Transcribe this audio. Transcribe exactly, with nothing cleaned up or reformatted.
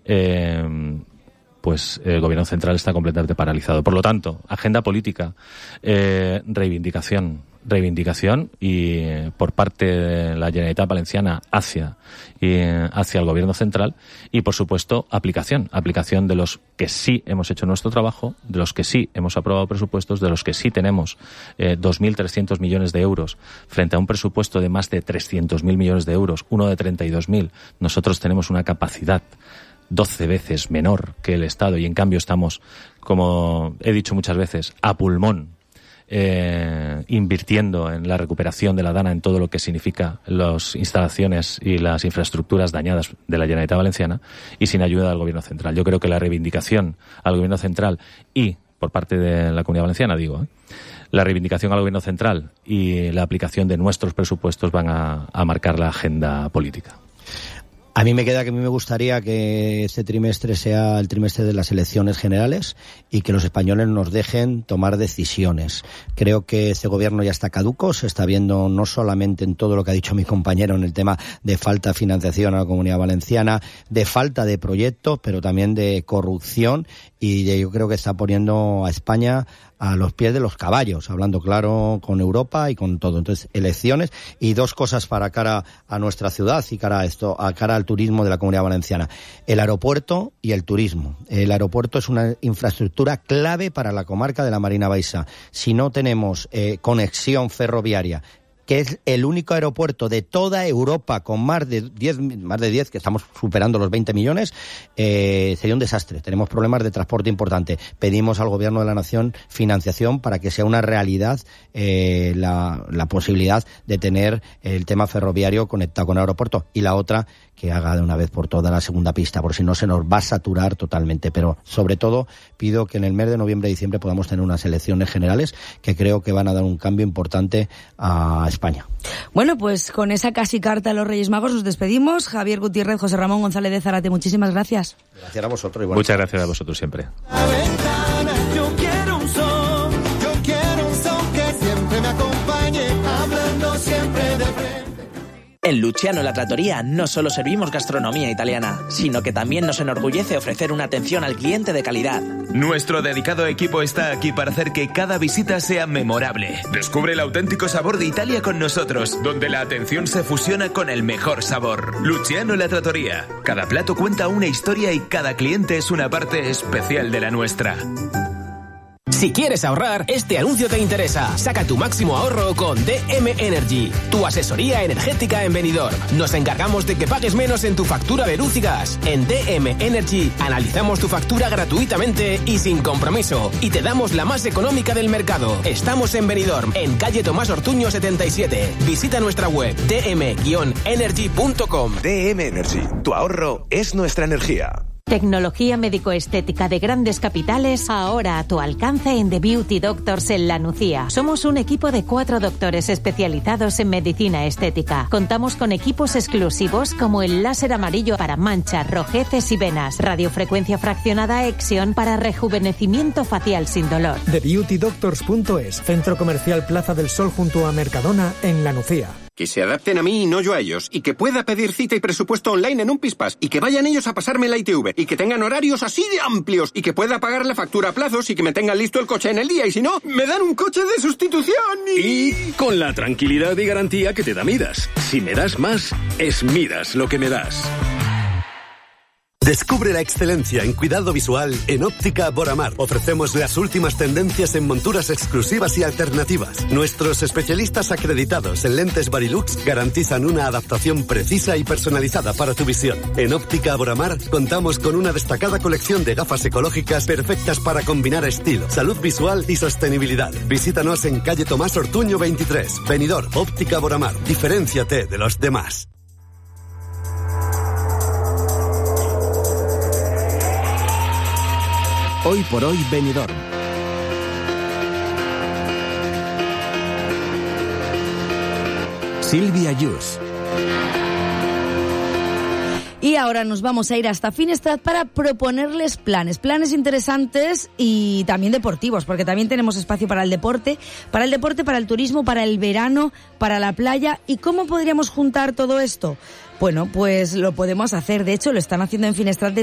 eh, pues el gobierno central está completamente paralizado. Por lo tanto, agenda política, eh, reivindicación, reivindicación y eh, por parte de la Generalitat Valenciana hacia y eh, hacia el gobierno central y, por supuesto, aplicación, aplicación de los que sí hemos hecho nuestro trabajo, de los que sí hemos aprobado presupuestos, de los que sí tenemos eh, dos mil trescientos millones de euros frente a un presupuesto de más de trescientos mil millones de euros, uno de treinta y dos mil. Nosotros tenemos una capacidad doce veces menor que el Estado y en cambio estamos, como he dicho muchas veces, a pulmón eh, invirtiendo en la recuperación de la Dana en todo lo que significa las instalaciones y las infraestructuras dañadas de la Generalitat Valenciana y sin ayuda del Gobierno Central. Yo creo que la reivindicación al Gobierno Central y por parte de la Comunidad Valenciana, digo, ¿eh? la reivindicación al Gobierno Central y la aplicación de nuestros presupuestos van a, a marcar la agenda política. A mí me queda que a mí me gustaría que este trimestre sea el trimestre de las elecciones generales y que los españoles nos dejen tomar decisiones. Creo que este gobierno ya está caduco, se está viendo no solamente en todo lo que ha dicho mi compañero en el tema de falta de financiación a la Comunidad Valenciana, de falta de proyectos, pero también de corrupción y de, yo creo que está poniendo a España a los pies de los caballos, hablando claro con Europa y con todo. Entonces, elecciones y dos cosas para cara a nuestra ciudad y cara a esto, a cara al turismo de la Comunidad Valenciana. El aeropuerto y el turismo. El aeropuerto es una infraestructura clave para la comarca de la Marina Baixa. Si no tenemos eh, conexión ferroviaria, que es el único aeropuerto de toda Europa con más de diez, más de diez, que estamos superando los veinte millones, eh, sería un desastre. Tenemos problemas de transporte importante. Pedimos al Gobierno de la Nación financiación para que sea una realidad eh, la, la posibilidad de tener el tema ferroviario conectado con el aeropuerto. Y la otra, que haga de una vez por todas la segunda pista, por si no se nos va a saturar totalmente. Pero sobre todo pido que en el mes de noviembre y diciembre podamos tener unas elecciones generales que creo que van a dar un cambio importante a España. Bueno, pues con esa casi carta a los Reyes Magos nos despedimos. Javier Gutiérrez, José Ramón González de Zárate, muchísimas gracias. Gracias a vosotros. Igual. Muchas gracias a vosotros siempre. Yo quiero un son, yo quiero un son que siempre me acompañe, hablando siempre de frente. En Luciano La Trattoria no solo servimos gastronomía italiana, sino que también nos enorgullece ofrecer una atención al cliente de calidad. Nuestro dedicado equipo está aquí para hacer que cada visita sea memorable. Descubre el auténtico sabor de Italia con nosotros, donde la atención se fusiona con el mejor sabor. Luciano La Trattoria. Cada plato cuenta una historia y cada cliente es una parte especial de la nuestra. Si quieres ahorrar, este anuncio te interesa. Saca tu máximo ahorro con D M Energy, tu asesoría energética en Benidorm. Nos encargamos de que pagues menos en tu factura de luz y gas. En D M Energy analizamos tu factura gratuitamente y sin compromiso. Y te damos la más económica del mercado. Estamos en Benidorm, en calle Tomás Ortuño setenta y siete. Visita nuestra web d m energy punto com. D M Energy, tu ahorro es nuestra energía. Tecnología médico-estética de grandes capitales, ahora a tu alcance en The Beauty Doctors en La Nucía. Somos un equipo de cuatro doctores especializados en medicina estética. Contamos con equipos exclusivos como el láser amarillo para manchas, rojeces y venas, radiofrecuencia fraccionada Exion para rejuvenecimiento facial sin dolor. The Beauty Doctors punto es, centro comercial Plaza del Sol junto a Mercadona en La Nucía. Que se adapten a mí y no yo a ellos, y que pueda pedir cita y presupuesto online en un Pispas, y que vayan ellos a pasarme la I T V, y que tengan horarios así de amplios, y que pueda pagar la factura a plazos y que me tengan listo el coche en el día, y si no, me dan un coche de sustitución y... Y con la tranquilidad y garantía que te da Midas. Si me das más, es Midas lo que me das. Descubre la excelencia en cuidado visual en Óptica Boramar. Ofrecemos las últimas tendencias en monturas exclusivas y alternativas. Nuestros especialistas acreditados en lentes Varilux garantizan una adaptación precisa y personalizada para tu visión. En Óptica Boramar contamos con una destacada colección de gafas ecológicas perfectas para combinar estilo, salud visual y sostenibilidad. Visítanos en calle Tomás Ortuño veintitrés. Benidorm, Óptica Boramar. Diferénciate de los demás. Hoy por hoy Benidorm. Silvia Yus. Y ahora nos vamos a ir hasta Finestrat para proponerles planes, planes interesantes y también deportivos, porque también tenemos espacio para el deporte, para el deporte, para el turismo, para el verano, para la playa. ¿Y cómo podríamos juntar todo esto? Bueno, pues lo podemos hacer. De hecho, lo están haciendo en Finestrat